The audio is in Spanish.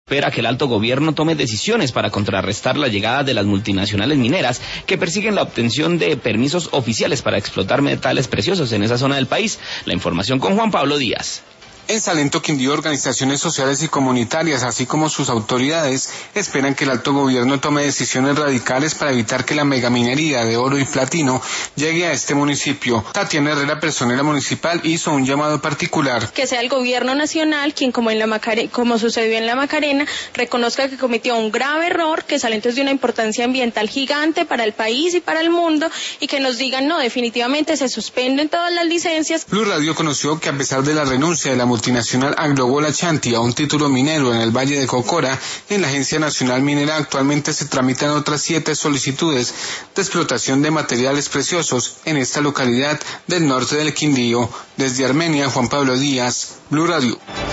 espera que el alto gobierno tome decisiones para contrarrestar la llegada de las multinacionales mineras que persiguen la obtención de permisos oficiales para explotar metales preciosos en esa zona del país. La información con Juan Pablo Díaz. En Salento, Quindío, organizaciones sociales y comunitarias, así como sus autoridades, esperan que el alto gobierno tome decisiones radicales para evitar que la megaminería de oro y platino llegue a este municipio. Tatiana Herrera, personera municipal, hizo un llamado particular. Que sea el gobierno nacional quien, como sucedió en la Macarena, reconozca que cometió un grave error, que Salento es de una importancia ambiental gigante para el país y para el mundo, y que nos digan, no, definitivamente se suspenden todas las licencias. Blue Radio conoció que a pesar de la renuncia de la multinacional AngloGold Ashanti a un título minero en el Valle de Cocora, en la Agencia Nacional Minera actualmente se tramitan otras 7 solicitudes de explotación de materiales preciosos en esta localidad del norte del Quindío. Desde Armenia, Juan Pablo Díaz, Blue Radio.